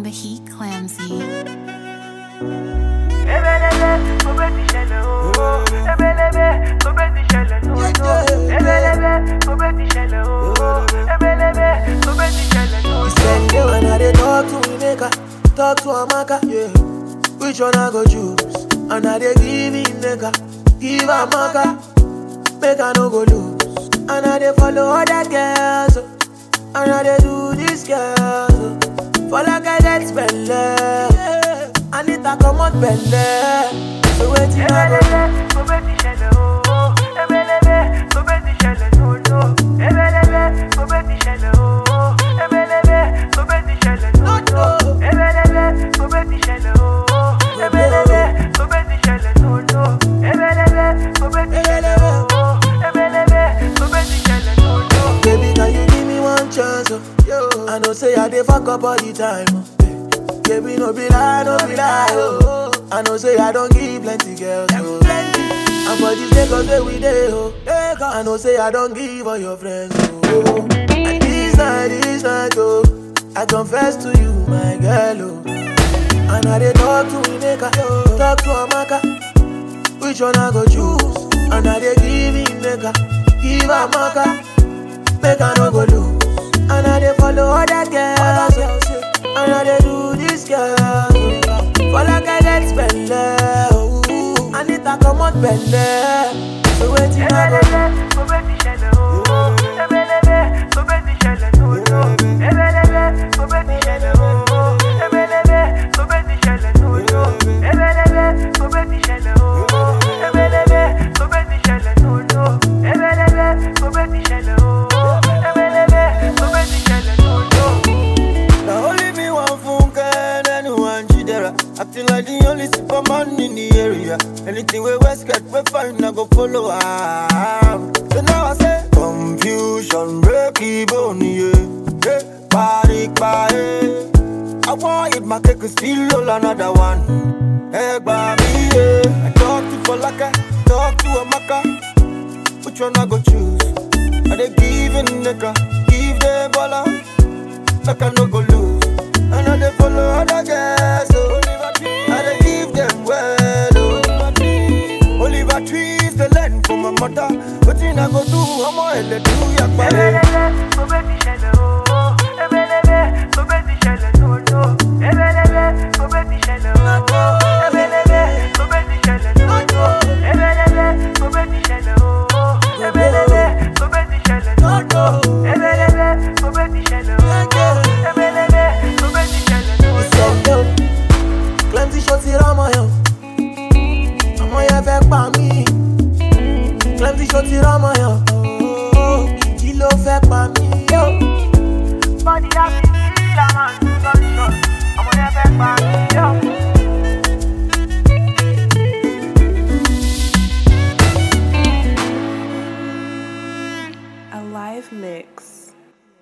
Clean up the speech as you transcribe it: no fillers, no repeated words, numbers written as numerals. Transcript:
the heat, Clamsy. When I dey talk to Ineka, talk to Amaka, yeah. Which one I go choose? And I dey give Ineka, give Amaka, make I no go lose. And I dey follow other girls, and I dey do this girl. For like I get spend, I need to come out belle. So waiting I go Baby, can you give me one chance? I know say I dey fuck up all the time. Baby, no be lie, no be lie. I know say I don't give plenty girls. And for this Lagos where we dey, I know say I don't give all your friends. And this night, I confess to you, my girl. And I dey talk to Ineka, talk to Amaka. Which one I go choose? And I dey give Ineka, give Amaka, make I no go lose. And I dey follow other girls, and I dey do this girl. For like I get spend, I need to come out belle. So waiting I go acting like the only superman in the area. Anything we West get, we find, I go follow am. So now I say, confusion, break even, yeah. Party, party. I want it, my cake is still all another one. Hey, baby, yeah. I talk to Falaka, talk to Amaka. Which one I go choose? Are they giving nigga, give the baller, like I no go lose. And I dey follow other girls, so I dey give them well, oh. Oliver trees the land for my mother. But I go do, I'm all let do ya Clemsy shorty rama yo, I'ma ya fek pa mi. Clemsy shorty rama